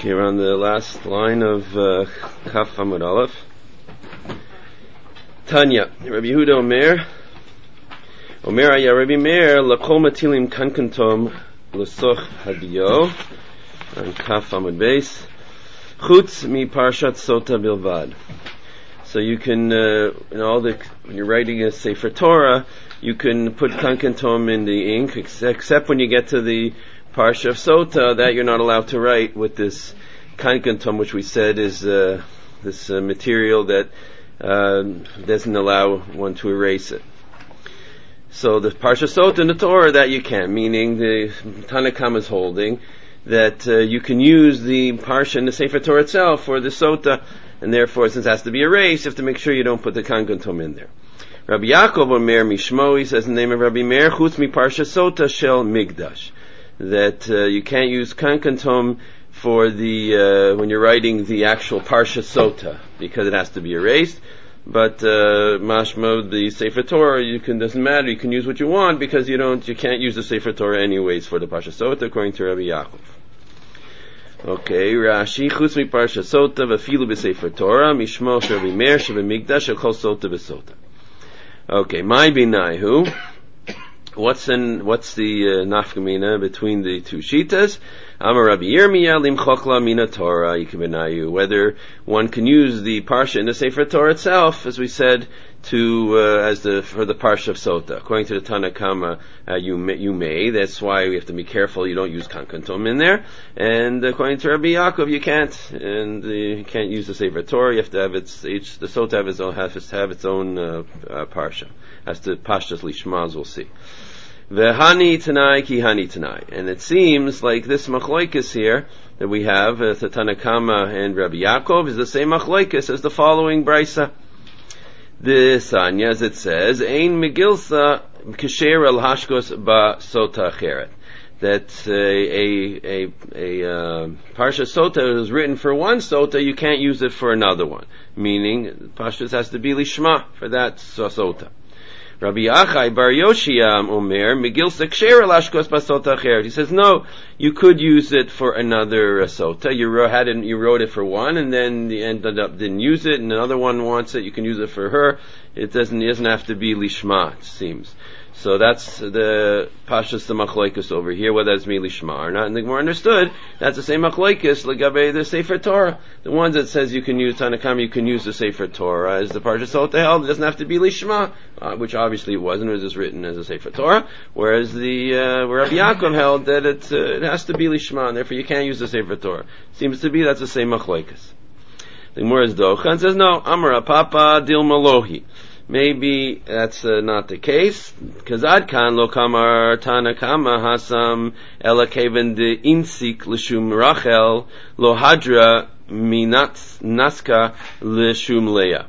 Okay, we're on the last line of Kaf Amud Aleph. Tanya, Rabbi Yehuda Omer Aya Rabbi Meir L'kol Matilim Kankantom L'soch Hadiyo on Kaf Amud Beis Chutz Mi Parshat Sota Bilvad. So you can, when you're writing a Sefer Torah, you can put Kankantom in the ink, except when you get to the Parsha of Sota, that you're not allowed to write with this Kankantom, which we said is this material that doesn't allow one to erase it. So the Parsha Sota in the Torah, that you can, meaning the Tanna Kamma is holding that you can use the Parsha in the Sefer Torah itself for the Sota, and therefore, since it has to be erased, you have to make sure you don't put the Kankantom in there. Rabbi Yaakov Omer Mishmo, he says in the name of Rabbi Meir, Chutz mi Parsha Sota shel Migdash, that you can't use Kankantom for the when you're writing the actual Parsha Sota, because it has to be erased. But mashma, the Sefer Torah, doesn't matter, you can use what you want, because you can't use the Sefer Torah anyways for the Parsha Sota, according to Rabbi Yaakov. Okay, Rashi, Chutz mi Parsha Sota v'afilu b'Sefer Torah mishmo shel Rabbi Meir sheb'migdash shel kol Sota v'Sota. Okay, my binayhu. What's the nafkamina between the two shitas? Amar Rabbi Yirmiyah limchokla mina Torah yikibinayu. Whether one can use the parsha in the Sefer Torah itself, as we said, for the parsha of Sota. According to the Tanna Kamma, you may. That's why we have to be careful you don't use Kankantom in there. And according to Rabbi Yaakov, you can't. And you can't use the Sefer Torah. You have to have the Sota has to have its own parsha. Has to pashtas lishma, as we'll see. V'hani tanai ki hani tanai. And it seems like this machloikis here that we have, the Tanna Kamma and Rabbi Yaakov, is the same machloikis as the following brisa. The Sanya, as it says, Ein Megilsa Kesher El Hashkos Ba Sota Acheret. That a Parsha Sota is written for one Sota, you can't use it for another one. Meaning, Pashtus has to be Lishma for that Sota. Rabbi Achai Bar Yoshia Omer Megilsa Kesher El Hashkos Ba Sota Acheret. He says, no, you could use it for another Sota. You wrote it for one, and then you didn't use it, and another one wants it, you can use it for her. It doesn't have to be Lishma, it seems. So that's the Pashas the Machlokes over here, whether that's me Lishma or not. And the Gemara understood, that's the same Machlokes, L'gabe the Sefer Torah. The ones that says you can use Tanna Kamma, you can use the Sefer Torah, as the Parsha Sota held, it doesn't have to be Lishma, which obviously it wasn't, it was just written as a Sefer Torah, whereas where Rabbi Yaakov held that it has to be Lishma, and therefore you can't use the Sefer Torah. Seems to be that's the same Machlokes. The Gemara is Docha and says, no, Amar Papa Dil Malohi. Maybe that's not the case, because Ad Kan Lo Kamar Tanna Kamma Hasam Ela Keven de Insik Lishum Rachel Lo Hadra Minats Naska Lishum Leah.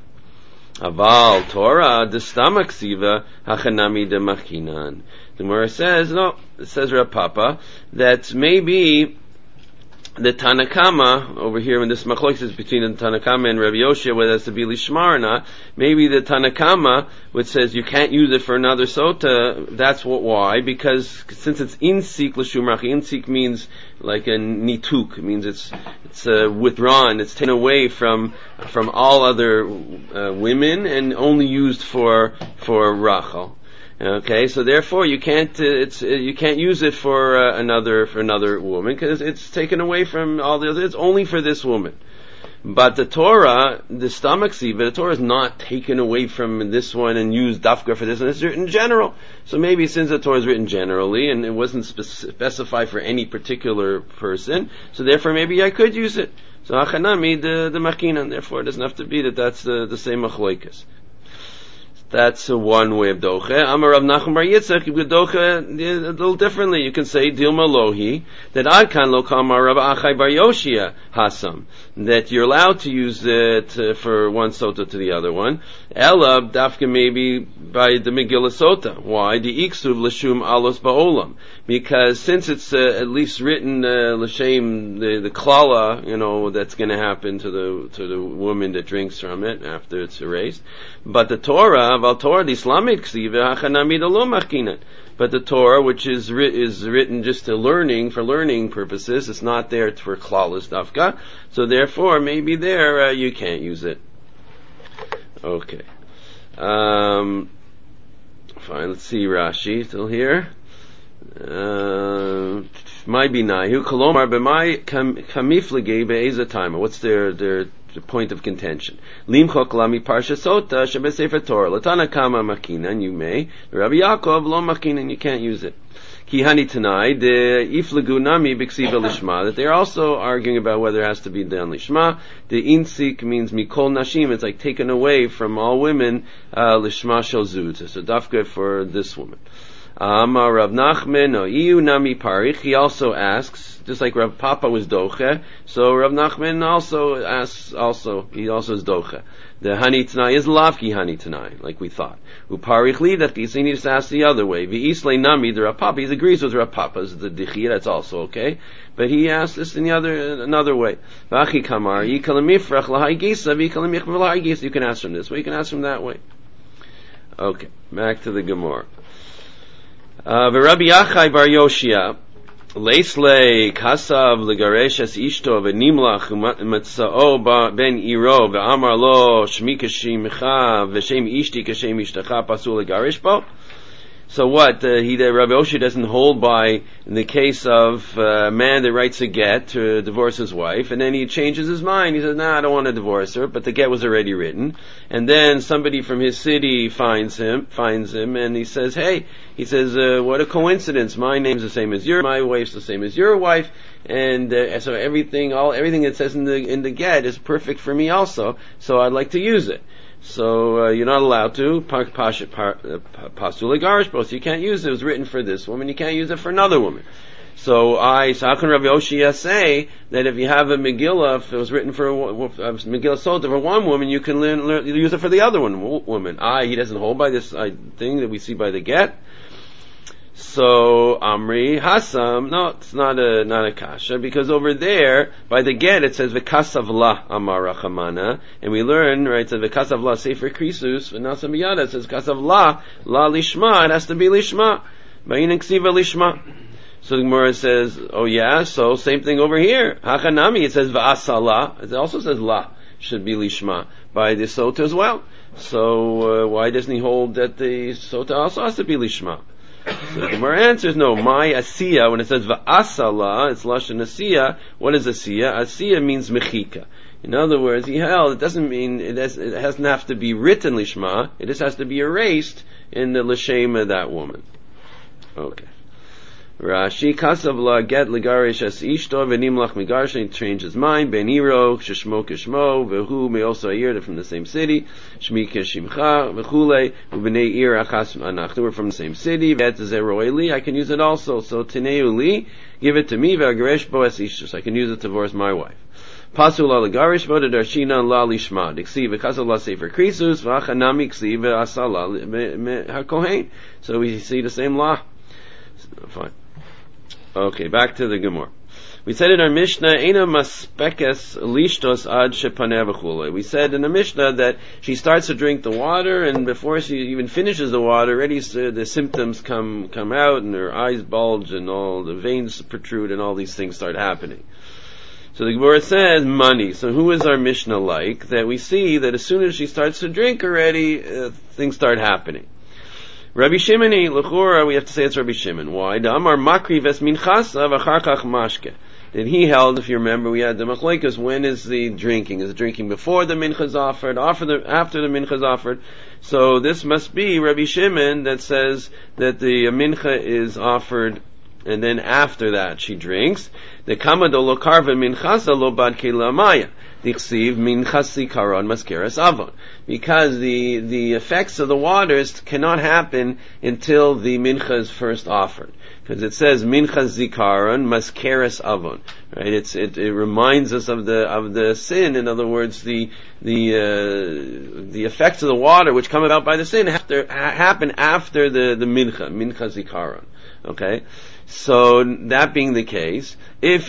Aval Torah de Stamak Siva Hachanami de Machinan. The Gemara says, no, it says Rav Papa, that maybe the Tanna Kamma, over here in this machlokes is between the Tanna Kamma and Rabbi Yoshia, whether it's to be Lishma or not, maybe the Tanna Kamma, which says you can't use it for another Sota, that's why, because since it's insik l'shum rachi, insik means like a nituk, it means it's withdrawn, it's taken away from all other women and only used for Rachel. Okay, so therefore you can't use it for another woman, because it's taken away from all the others. It's only for this woman. But the Torah, the stomach siva, the Torah is not taken away from this one and used dafka for this one. It's written general. So maybe since the Torah is written generally and it wasn't specified for any particular person, so therefore maybe I could use it. So hachanami the machinan. Therefore it doesn't have to be that's the same machlokes. That's one way of docha. Amar Rav Nachman Bar Yitzchak, you could docha a little differently. You can say Dilma Lohi, that Ad Kan Lo Kamar Rav Achai Bar Yoshia Hasam, that you're allowed to use it for one sota to the other one. Ella dafka maybe by the Megillah Sota. Why? The Iksuv L'shum Alos Ba'olam. Because since it's at least written l'shem the klala, that's going to happen to the woman that drinks from it after it's erased. But the Torah Val Torah, the Islamic ksiva, hachanami lo machinan. But the Torah, which is written just for learning purposes, it's not there for klaus dafka. So therefore, maybe there you can't use it. Okay. Fine. Let's see Rashi still here. My binayu kolomar b'may kamiflege be'eza timer. What's their point of contention? Limchok lami parsha sota shebesefer Torah latana kama makinan. You may. Rabbi Yaakov lo makinan. You can't use it. Ki hani tanai de iflegu nami b'ksiva lishma. That they're also arguing about whether it has to be done lishma. The insik means mikol nashim. It's like taken away from all women lishma shel zut. So dafka for this woman. Amar Rav Nachman no iu nami parich. He also asks, just like Rav Papa was doche, so Rav Nachman also asks. He also is doche. The hani tanai is lavki hani tanai, like we thought. Uparich li that he needs to ask the other way. V'islei nami the Rav Papa. He agrees with Rav Papa's the dichia. That's also okay. But he asks this in another way. V'achi kamar yikal mifrach lahayigisa v'yikal michvav lahayigisa. You can ask from this way. You can ask from that way. Okay, back to the Gemara. V'Rabbi Yachai bar Yoshia leislei kasav legareshes ishto v'nimlach u'matzao ben iro v'amar lo shmi kashimcha v'shem ishti kashem ishtacha pasul legarish bo. So what? Rabbi Yoshia doesn't hold by in the case of a man that writes a get to divorce his wife, and then he changes his mind. He says, "Nah, I don't want to divorce her," but the get was already written. And then somebody from his city finds him, and he says, "Hey," he says, "What a coincidence! My name's the same as yours. My wife's the same as your wife." And so everything that says in the get is perfect for me also. So I'd like to use it. So you're not allowed to pasul legarish both. You can't use it. It was written for this woman. You can't use it for another woman. So how can Rabbi Yoshia say that if you have a Megillah, if it was written for a Megillah Sota for one woman, you can use it for the other woman? He doesn't hold by this thing that we see by the get. So Amri Hasam, no, it's not a kasha, because over there by the get it says v'kasav la amar rachamana, and we learn right it says v'kasav la sefer krisus v'nasa miyada, it says kasav la lishma, it has to be lishma, v'yinan ksiva lishma. So the Gemara says, oh yeah, so same thing over here. Hachanami, it says v'asala, it also says la should be lishma by the sota as well. So why doesn't he hold that the sota also has to be lishma? So the Gemara answers, no, my asiya, when it says va'asala, it's lashon asiya. What is asiya? Asiya means mechika. In other words, he held, it doesn't mean, it doesn't have to be written lishma, it just has to be erased in the l'shem of that woman. Okay. Rashi kasav la get legarish as ishto v'nimlach megarish, he changed his mind. Ben iro sheshmo keshmo v'hu may also hear from the same city. Shmi keshimcha v'chulei u'bnei ir achas anach. We're from the same city. V'et zeroeli. I can use it also. So tineu li, give it to me. V'agaresh bo es ishto. So I can use it to divorce my wife. Pasul la legarish bo darshina la lishma. Diksi v'kasav la sefer krisus v'achanami ksi v'asala hakohen. So we see the same law. Fine. Okay, back to the Gemara. We said in our Mishnah, Eina maspekes lishtos ad shepaneh v'chulei. We said in the Mishnah that she starts to drink the water, and before she even finishes the water, already the symptoms come out, and her eyes bulge, and all the veins protrude, and all these things start happening. So the Gemara says, money. So who is our Mishnah like? That we see that as soon as she starts to drink already, things start happening. Rabbi Shimon, l'chora, we have to say it's Rabbi Shimon. Why? Da'amar makri ves minchasa v'charkach mashke. That he held, if you remember, we had the machlokes, when is the drinking? Is the drinking before the mincha is offered, after the mincha is offered? So this must be Rabbi Shimon that says that the mincha is offered, and then after that she drinks. The kamado lo karva minchasa lo bad kelamaya. Because the effects of the waters cannot happen until the mincha is first offered. Because it says mincha zikaron maskeres avon. Right? It reminds us of the sin. In other words, the effects of the water which come about by the sin happen after the mincha zikaron. Okay? So that being the case, if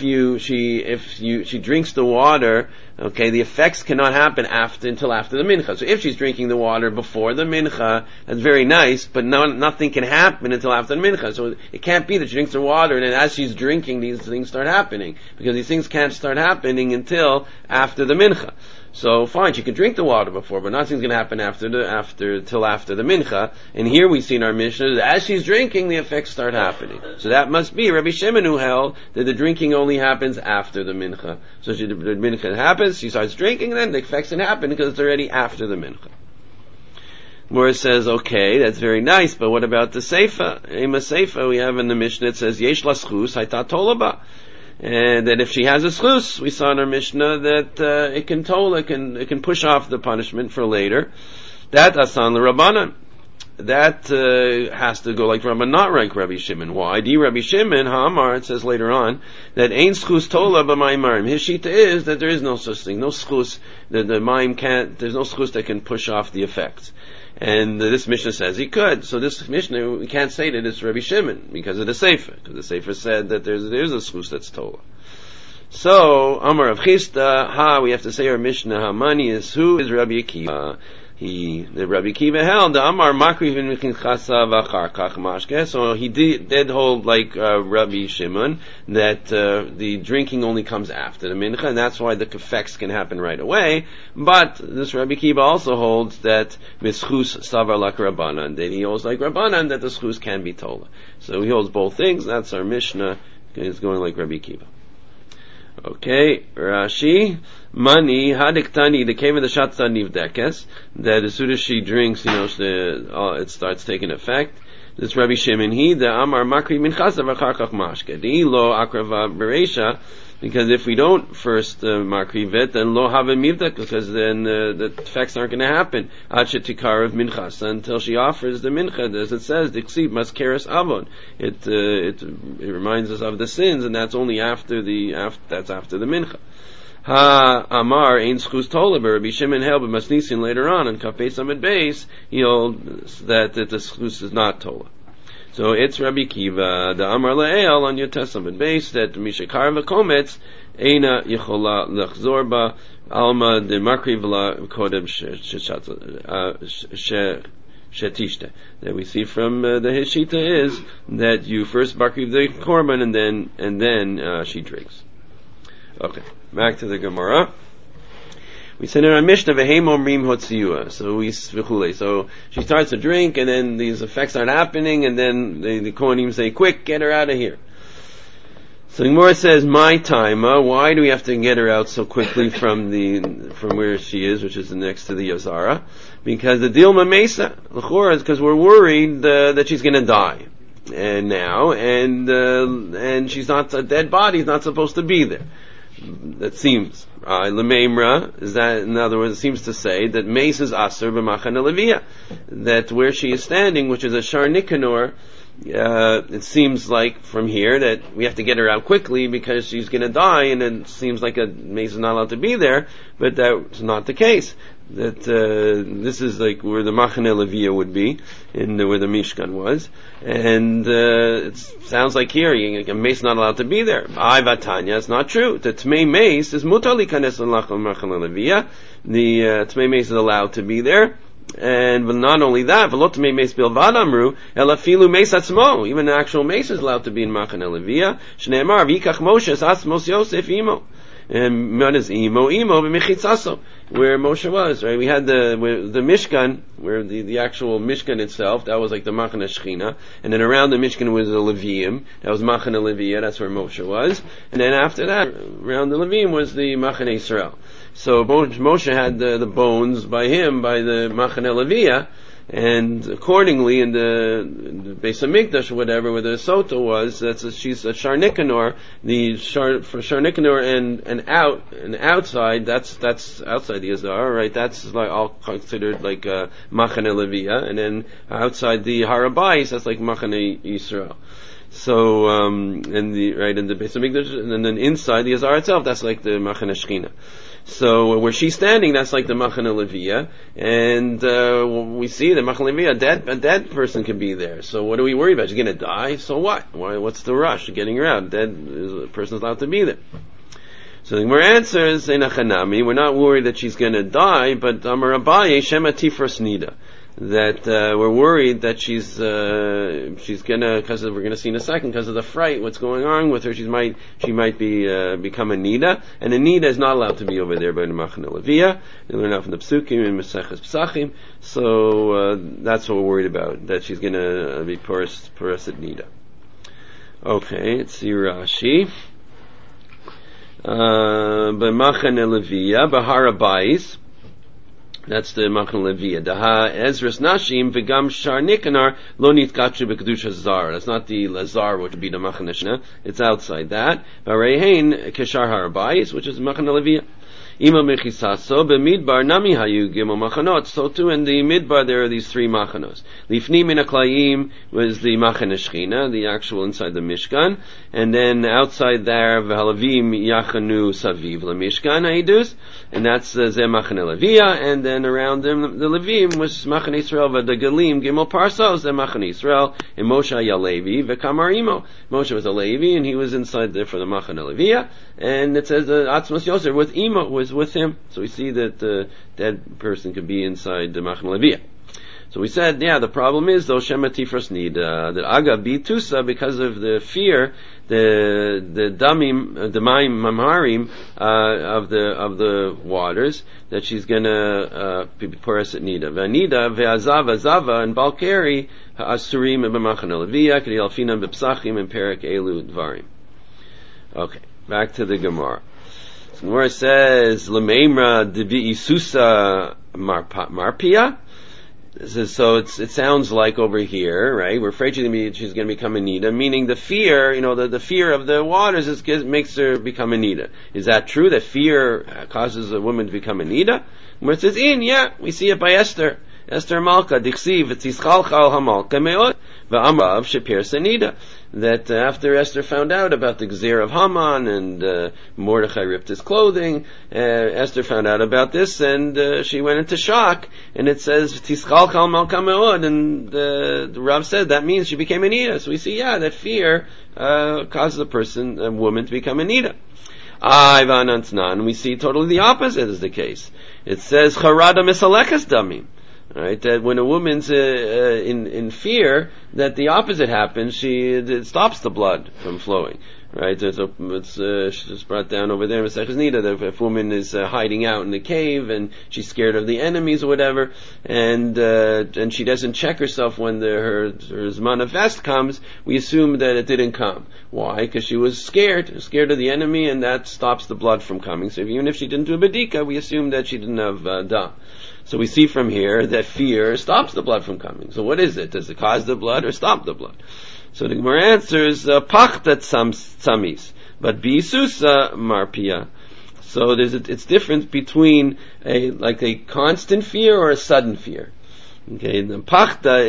she drinks the water, okay, the effects cannot happen until after the mincha. So if she's drinking the water before the mincha, that's very nice, but nothing can happen until after the mincha. So it can't be that she drinks the water and then as she's drinking these things start happening, because these things can't start happening until after the mincha. So fine, she can drink the water before, but nothing's going to happen till after the mincha. And here we see in our Mishnah that as she's drinking, the effects start happening. So that must be Rabbi Shimon who held that the drinking only happens after the mincha. So the mincha happens, she starts drinking, and then the effects can happen because it's already after the mincha. Morris says, okay, that's very nice, but what about the seifa? Ema seifa we have in the Mishnah, it says, Yesh laschus hayta tolaba. And that if she has a schus, we saw in our Mishnah that it can push off the punishment for later. That asan l'Rabbanan. That has to go like Rabbanan, not like Rabbi Shimon. Why? Di Rabbi Shimon, Ha'amar, it says later on, that ein schus tola b'mayim. His shita is that there is no such thing, no schus, that the mayim can't, there's no schus that can push off the effects. And this Mishnah says he could. So this Mishnah, we can't say that it's Rabbi Shimon because of the Sefer. Because the Sefer said that there's a schus that's Tola. So, Amar of Chisda, we have to say our Mishnah, Hamani is who is Rabbi Akiva. The Rabbi Akiva held the Amar Makriv in Chasa v'achar kach mashke. So he did hold like Rabbi Shimon that the drinking only comes after the mincha, and that's why the effects can happen right away. But this Rabbi Akiva also holds that mischus savar lak Rabbanan, that he holds like Rabbanan that the schus can be tola. So he holds both things. That's our Mishnah. It's going like Rabbi Akiva. Okay, Rashi, Mani, Hadiktani, the came of the Shatza Nivdekes, that as soon as she drinks, it starts taking effect. This Rabbi Shimon, the Amar Makri Min Chasav Acharkach Mashke, the Lo Akrava Beresha, because if we don't first Makri Vet, then Lo Have Mivdek, because then the effects aren't going to happen. Achet Tikar of Minchasa, until she offers the Mincha, as it says, Diksib Maskeres Avon. It reminds us of the sins, and that's only after the Mincha. Ha Amar Ein Schus Tola, Rabbi Shimon held but Masnisin later on Kafei Samid Beis, he holds that the Schus is not Tola. So it's Rabbi Kiva, the Amar La'el on your Testament base that Mishakar v'kometz Eina Yechola Lechzorba Alma de Makri V'la Kodem Shetishte. That we see from the Hishita is that you first Makri the Korban and then she drinks. Okay, back to the Gemara. We said in our Mishnah, V'heim omrim hotziyua. So she starts to drink, and then these effects aren't happening, and then the Kohanim say, quick, get her out of here. So the Gemara says, my time, why do we have to get her out so quickly from where she is, which is next to the Yazara? Because the Dilma Mesa, l'chora, is because we're worried that she's gonna die. And she's not, a dead body's not supposed to be there. That seems Lememra is that, in other words, it seems to say that Mace is Aser b'Machane Levia, that where she is standing, which is a Shar Nikanor, it seems like from here that we have to get her out quickly because she's going to die, and it seems like a Mace is not allowed to be there, but that's not the case. That this is like where the Machane Levia would be, where the Mishkan was, and it sounds like here a mace is not allowed to be there. I Vatanya, it's not true. The Tmei mace is mutali kanes l'lachal Machane Levia. The Tmei mace is allowed to be there. And not only that, v'lo Tmei mace bilvad amru, ela filu mace atzmo. Even the actual mace is allowed to be in Machane Levia. Shneimar v'ikach Moshe es atzmos Yosef imo. And what is imo b'mechitzaso, where Moshe was, right? We had the Mishkan, where the actual Mishkan itself, that was like the Machane Shechina, and then around the Mishkan was the Leviim, that was Machane Levia, that's where Moshe was, and then after that, around the Leviim was the Machane Yisrael. So Moshe had the bones by the Machane Levia, and accordingly, in the Beis Hamikdash or whatever, where the Sota was, she's a Shar Nikanor. For Shar Nikanor and outside, that's outside the Azar, right? That's like all considered like Machane Levia, and then outside the Harabais, that's like Machane Yisrael. So, in the Beis Hamikdash, and then inside the Azar itself, that's like the Machane Shechina. So where she's standing, that's like the Machane Leviyah, and we see the Machane Leviyah, a dead person can be there. So what are we worried about? She's going to die. So what? What's the rush? Getting her out. Dead person's allowed to be there. So the Gemara answers, Einachanami, we're not worried that she's going to die, but Amar Abaye Shema Tifras Nida. That we're worried that she's gonna, because we're gonna see in a second, because of the fright, what's going on with her, she might be become a nida, and a nida is not allowed to be over there by the Machane Leviyah. They learn out from the Psukim and Maseches Pesachim. So that's what we're worried about, that she's gonna be porous at nida. Okay, let's see Rashi. B'Machane Leviyah, B'Har Habayis. That's the Machane Leviyah. Daha Ezras Nashim v'gam Shar Nikanar lo nitkachu b'kedusha zar. That's not the Lazar, which would be the Machane Shna. It's outside that. V'reihein keshar Har Habayis, which is Machane Leviyah. Ima mechisaso b'midbar nami hayu gimel machanot. So too in the midbar there are these three machanos. Lifni min haklayim was the Machane Shechina, the actual inside the Mishkan, and then outside there v'halavim yachanu saviv l'Mishkan haidus, and that's Zeh Machane Leviyah, and then around them the Levim was Machane Yisrael v'Dagalim gimel parsos Zeh Machane Yisrael and Moshe Yalevi v'Kamar Imo. Moshe was a Levi and he was inside there for the Machane Leviyah, and it says Atzmos Yosef with Imo was with him. So we see that the dead person could be inside the Machane Leviyah. So we said, the problem is though Shema Tifras Nida, that Aga Bitusa, because of the fear, the damim, the mayim mamharim of the waters, that she's gonna be porous at nida. V'anida ve'azava and balkeri ha'asurim b'machane leviyah k'di alfinan b'psachim and perek elu dvarim. Okay, back to the Gemara. So the Gemara says l'meimra debi isusa marpia. So it sounds like over here, right? We're afraid she's going to become a nida, meaning the fear, the fear of the waters makes her become a nida. Is that true? That fear causes a woman to become a nida? Where it says we see it by Esther. Esther Malka, Diksiv, Tzichalchal Hamalka Meot, V'amrav Shepir Sanida. That after Esther found out about the Gzeir of Haman and Mordechai ripped his clothing, Esther found out about this and she went into shock. And it says Tzichalchal Malka Meot, and the Rav said that means she became a nida. So we see, that fear causes a woman to become a nida. And we see totally the opposite is the case. It says Charada Misaleches Damim. Right, that when a woman's in fear, that the opposite happens. It stops the blood from flowing. Right, it's brought down over there in Maseches Nida that if a woman is hiding out in the cave and she's scared of the enemies or whatever, and she doesn't check herself when her Zman of Vest comes, we assume that it didn't come. Why? Because she was scared of the enemy, and that stops the blood from coming. So even if she didn't do a bedika, we assume that she didn't have da. So we see from here that fear stops the blood from coming. So what is it? Does it cause the blood or stop the blood? So the Gemara answers, pachtat samis, but bisusa marpia. So it's different between a constant fear or a sudden fear. Okay, the pachta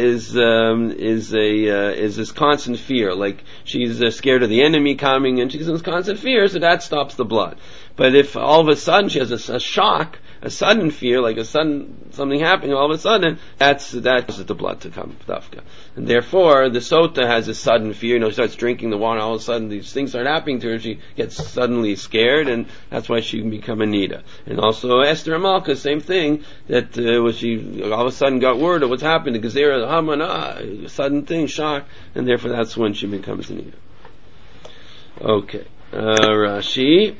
is this constant fear, like she's scared of the enemy coming and she's in this constant fear, so that stops the blood. But if all of a sudden she has a shock, a sudden fear, like something happening all of a sudden, that causes the blood to come, dafka. And therefore, the sota has a sudden fear, she starts drinking the water, all of a sudden these things start happening to her, she gets suddenly scared, and that's why she can become a nida. And also Esther Amalka, same thing, that when she all of a sudden got word of what's happened to Gezerah, the Haman, sudden thing, shock, and therefore that's when she becomes a nida. Okay, Rashi.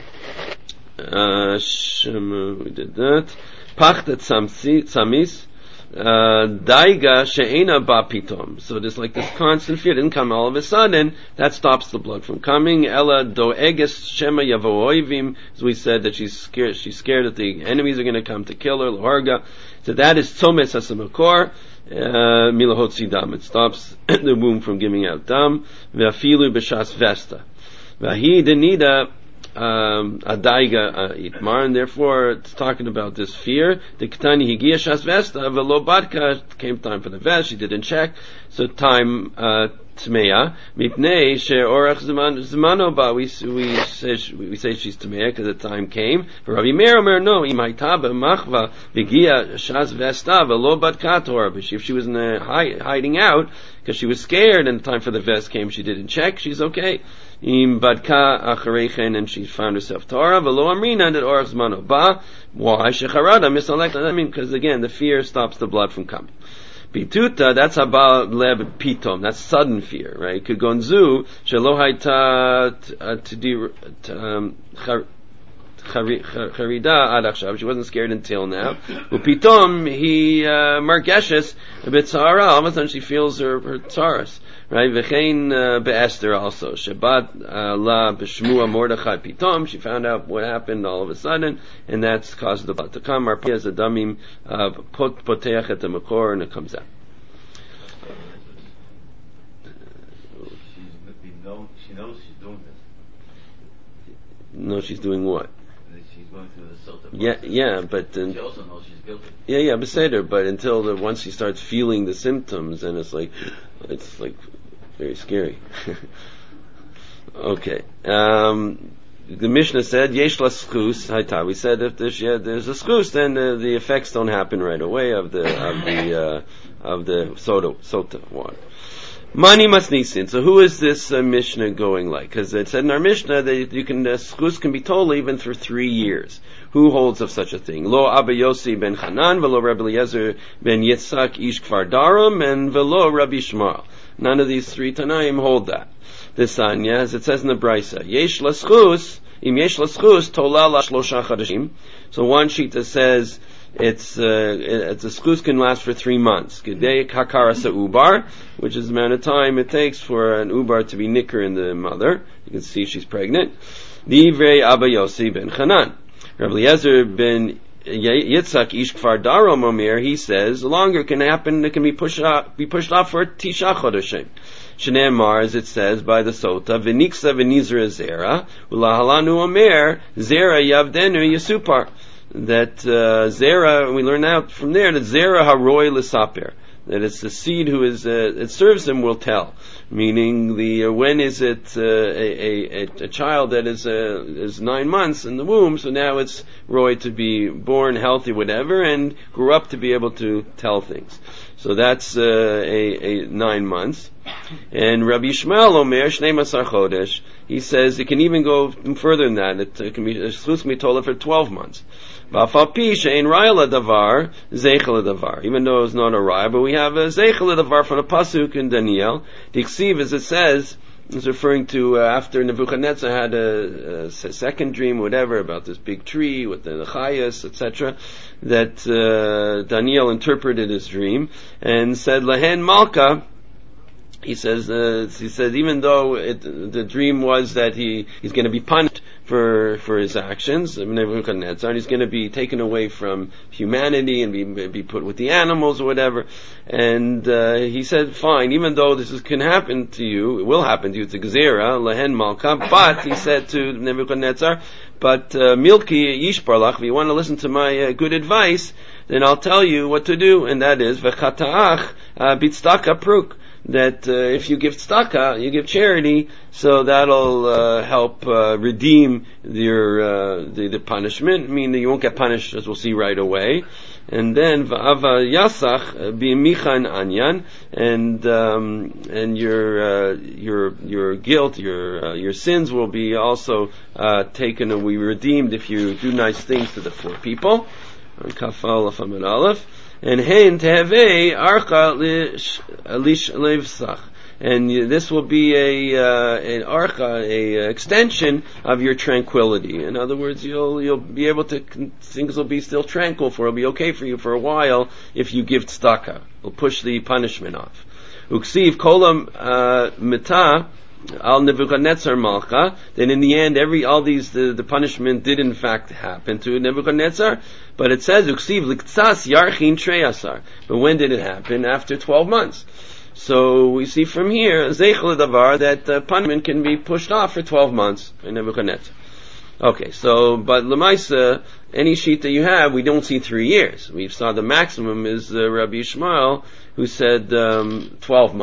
We did that. Pachtat samis, daiga she'ena ba pitom. So there's like this constant fear, didn't come all of a sudden, that stops the blood from coming. Ella doeges shema yavo oivim, as we said that she's scared that the enemies are going to come to kill her, loharga. So that is tzomes hasamakor, milahotzi dam. It stops the womb from giving out dam. Ve'afilu b'shas vesta. Vahi denida, adaiga itmar, and therefore it's talking about this fear. The ketani higia shas vesta velo badka, came time for the vest, she didn't check, so time Tmeya, mipnei she'orach zmano ba. We say she's tmeya because the time came. For Rabbi Meir Omer, no, im hayta b'machva v'gia shas vesta v'lo badka Torah. But if she was in a hiding out because she was scared and the time for the vest came, she didn't check, she's okay. Im badka acharechen, and she found herself Torah v'lo amrina that orach zmano ba. Why shecharada misalek? I mean, because again, the fear stops the blood from coming. Pituta, that's about leb pitom, that's sudden fear, right? Kugonzu, shelo haita charida ad achshav, she wasn't scared until now. Upitom, he margeshes b'tzara, all of a sudden she feels her tzaras, right? V'chein be'Esther also, shebat la b'shmua Mordechai pitom, she found out what happened all of a sudden, and that's caused the blood to come. Arpi as a damim poteach et makor, and it comes out. She knows she's doing this. No, she's doing what? She's going through the sota. Yeah, but she also knows she's guilty. Yeah, beseder. But until once she starts feeling the symptoms, and it's like very scary. Okay. The Mishnah said yesh la schus hayta. We said if there's a schus, then the effects don't happen right away of the sota water. Mani masnisin. So who is this Mishnah going like? Because it said in our Mishnah that you can schus can be told even for 3 years. Who holds of such a thing? Lo Abba Yossi ben Hanan, velo Rabbi Eliezer ben Yitzchak ish Kfar Daram, and velo Rabbi Shmuel. None of these 3 Tanaim hold that. The Sanya, as it says in the Brisa, yesh laschus, im yesh laschus, tola la shlosha chadashim. So one shita says it's a schus can last for 3 months. Gedei kakarasa ubar, which is the amount of time it takes for an ubar to be nicker in the mother. You can see she's pregnant. Divrei Abba Yossi ben Hanan. Rabbi Eliezer ben Yitzchak ish Kfar Daram Omer, he says longer can happen. It can be pushed off for tisha chodashim. Shneimar, as it says by the Sota, v'niksa v'nizra zera ulahalanu Omer zera yavdenu yisupar. That zera, we learn out from there that zera haroy l'saper, that it's the seed who is it serves him will tell. Meaning when is it a child that is 9 months in the womb, so now it's roy to be born healthy, whatever, and grew up to be able to tell things. So that's a 9 months. And Rabbi Shmuel Omer Shnei Masar Chodesh, he says it can even go further than that. It can be schus can be told for 12 months. Even though it's not a raya, but we have a zeichel davar from the pasuk in Daniel. The Ksiv, as it says, is referring to after Nebuchadnezzar had a second dream, whatever, about this big tree with the chayas, etc. That Daniel interpreted his dream and said, "Lehen Malka." He says, even though the dream was that he's going to be punished for his actions, Nebuchadnezzar, and he's going to be taken away from humanity and be put with the animals or whatever. And he said, fine, even though can happen to you, it will happen to you, it's a gezerah, lehen malka, but he said to Nebuchadnezzar, but milki yishparlach, if you want to listen to my good advice, then I'll tell you what to do, and that is, v'chata'ach bitzdaka pruk. That if you give tzedakah, you give charity, so that'll help redeem the punishment. Meaning you won't get punished, as we'll see right away. And then v'ava yasach b'michan anyan, and your guilt, your sins will be also taken and redeemed if you do nice things to the poor people. Kafal Amud Aleph. And hein tehevei archa levsach, and this will be an archa, a extension of your tranquility. In other words, you'll be able to, things will be still tranquil it'll be okay for you for a while if you give tzedakah. It'll push the punishment off. Uksiv kolam mita al Nebuchadnezzar malcha. Then in the end, all these the punishment did in fact happen to Nebuchadnezzar. But it says uksiv liktsas yarchin treyasar. But when did it happen? After 12 months. So we see from here zeichel davar that punishment can be pushed off for 12 months in Nebuchadnezzar. Okay, so but lemaisa, any sheet that you have, we don't see 3 years. We saw the maximum is Rabbi Shmuel, who said 12 months.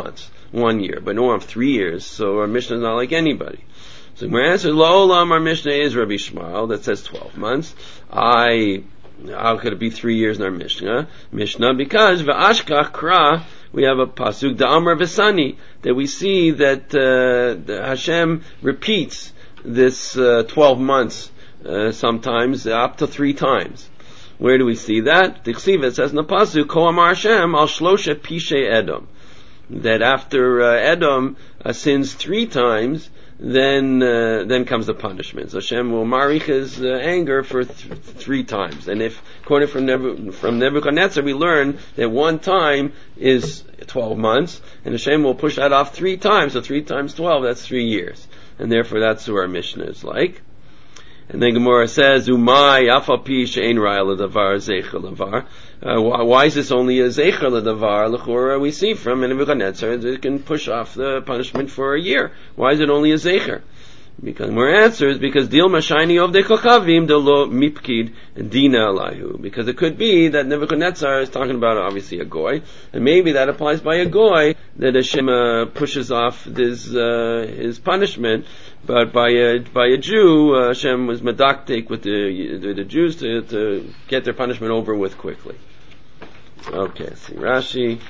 1 year. But no, I'm 3 years, so our Mishnah is not like anybody. So my answer, La'olam, our Mishnah is Rabbi Shmuel, that says 12 months. How could it be 3 years in our Mishnah? Because V'ashkach Kra, we have a pasuk, Da'amar V'sani, that we see that Hashem repeats this 12 months, sometimes up to 3 times. Where do we see that? The Ksiva says in the pasuk, Ko Amar Hashem al Shlosha Pishe Edom, that after Edom sins 3 times, then comes the punishment. So Hashem will marich his anger for 3 times. And if, according from Nebuchadnezzar, we learn that 1 time is 12 months, and Hashem will push that off 3 times. So 3 times 12, that's 3 years. And therefore that's who our Mishnah is like. And then Gemara says, Umay afal pi she'ein raya l'davar zeicher l'davar. Why is this only a zeicher l'davar? L'chora, we see from Nebuchadnezzar that it can push off the punishment for a year. Why is it only a zeicher? Because more answers, because Dilma Shiny of the Kochavim de lo mipkid dina alayhu. Because it could be that Nebuchadnezzar is talking about obviously a goy, and maybe that applies by a goy, that Hashem pushes off his punishment, but by a Jew, Hashem was medaktik with the Jews to get their punishment over with quickly. Okay, see Rashi.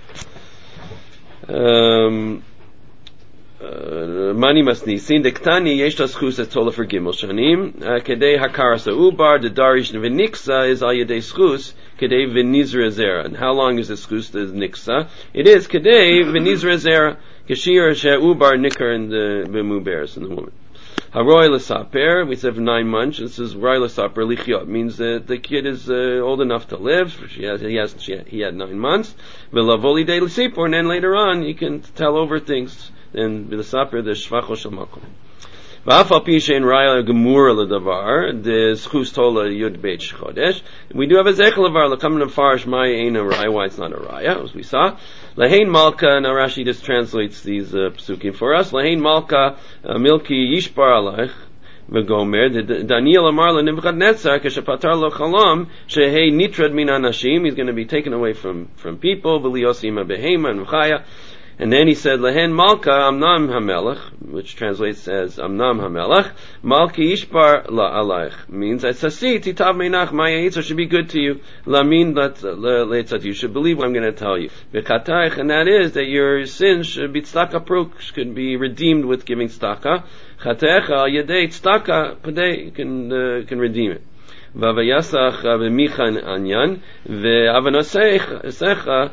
Mani masnisin dektani yesh taschus etola for gimel shanim kedei hakarasa ubar the darish v'niksa is al yedei schus kedei v'nizra zera. And how long is the schus the niksa? It is kedei v'nizra zera kashir she'ubar nikar in the b'muberes in the woman. Haroy l'saper, we said for 9 months. This is roy l'saper lichiot, means that the kid is old enough to live. He had 9 months. V'lavoli de l'sipor, and then later on he can tell over things. Then l'saper the shvacho shel makom. V'afal pi she'en raya gemura l'davar the schus tola yud beit chodesh. We do have a zechel l'davar l'kamen l'farish maya ein a raya. Why it's not a raya, as we saw. Lahain Malka, now Rashi just translates these psukim for us. Lahain Malka, Milki Yishbar Alech, V'gomer, Daniel Amar Nebuchadnezzar, Keshapatar Lo Chalam, Shehei Nitrad Min Anashim, he's going to be taken away from people, V'liosim Behema and V'chaya. And then he said, Lahain Malka Amnam HaMelech, which translates as Amnam HaMelech, Malki Yishbar Alech, means that Sasi Titav Meinach Maya Yitzhak should be good to you. Lamin Leitzat, you should believe what I'm going to tell you. V'chataich, and that is that your sins should be tzedakah pruk, could be redeemed with giving tzedakah. Chatecha al yedei tzedakah padei, you can redeem it. V'avayasach v'michan anyan v'avanosecha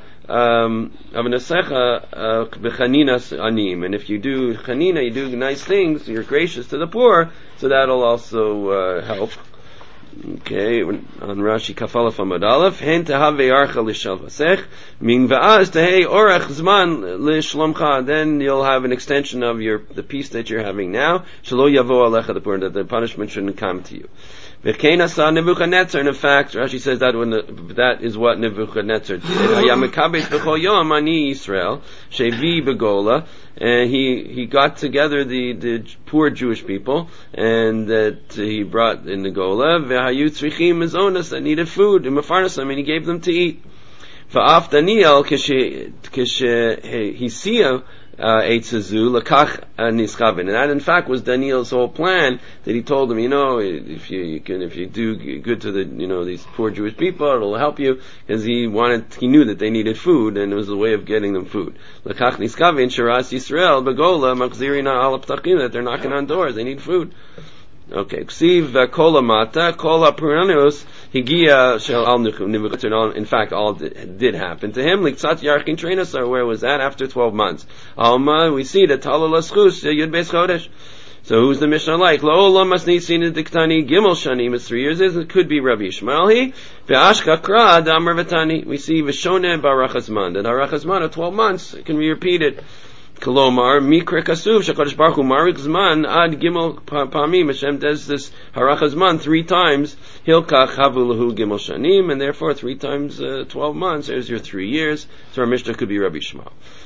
anim, and if you do chanina, you do nice things, you're gracious to the poor, so that'll also help. Okay, on Rashi Kafalaf Amad Aleph, hen tehave archa l'shal vasech, min va'az tehei orach zman l'shlomcha, then you'll have an extension of the peace that you're having now, shelo yavo alecha, that the punishment shouldn't come to you. V'kein Nebuchadnezzar, and in fact, Rashi says that is what Nebuchadnezzar did. Hayamekabet b'chol yom ani Yisrael, shevi begola, and he got together the poor Jewish people, and that he brought in the gola, v'hayu tzrichim mizonas, that needed food, and mefarnasam, and he gave them to eat. V'af Daniel, keshe hisia, Eitzazu lakach niskaven, and that in fact was Daniel's whole plan. That he told them, if you do good to these poor Jewish people, it'll help you, because he knew that they needed food, and it was a way of getting them food. Lakach niskaven sharas Yisrael begola machzirina al ptachim, that they're knocking on doors, they need food. Okay, ksiv kol mata kol apuranos higia shel al Nebuchadnezzar. In fact, all did happen to him. Liktzat yarkin treinasar. Where was that? After 12 months. Alma, we see that talal aschus yud beis chodesh. So who's the Mishnah like? Lo olam masnisin diktani gimel shanim is 3 years. It could be Rabbi Yishmael. He ve'ashka kra damar v'tani. We see v'shone barachazman. That harachazman of 12 months can be repeated. Kolomar mikra kasuv shakadosh baruch hu marik zman ad gimel pamim. Hashem does this harachas zman 3 times. Hilkach havu lahu gimel shanim, and therefore 3 times 12 months. There's your 3 years. So our Mishnah could be Rabbi Shmuel.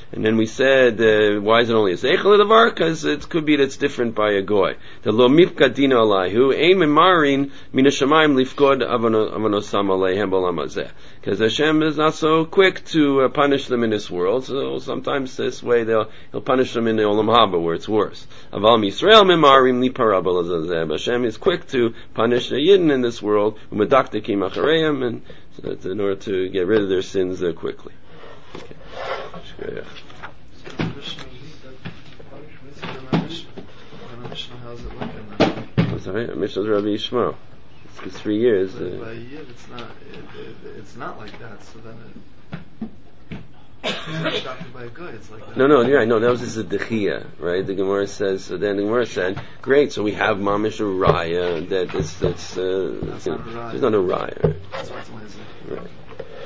And then we said, why is it only a seichel davar? Because it could be that it's different by a goy. The lo mifkad dina alayhu ein memarin min hashamayim lifkod avanosam aleihem b'olam hazeh. Because Hashem is not so quick to punish them in this world, so sometimes this way he'll punish them in the olam haba where it's worse. Aval Yisrael memarim lipara b'olam hazeh. Hashem is quick to punish the Yidden in this world, umedaktekim achareim, and so that's in order to get rid of their sins quickly. Okay. How's it looking? Sorry, Mishnah's Rabbi Yishmael. It's 3 years. But by Yid, it's not like that. So then it's adopted by a good. It's like that. No, you're right. No, that was just a dechia, right? The Gemara says. So then the Gemara said, "Great, so we have mamish a raya that it's there's not a raya." That's why it's amazing. Right.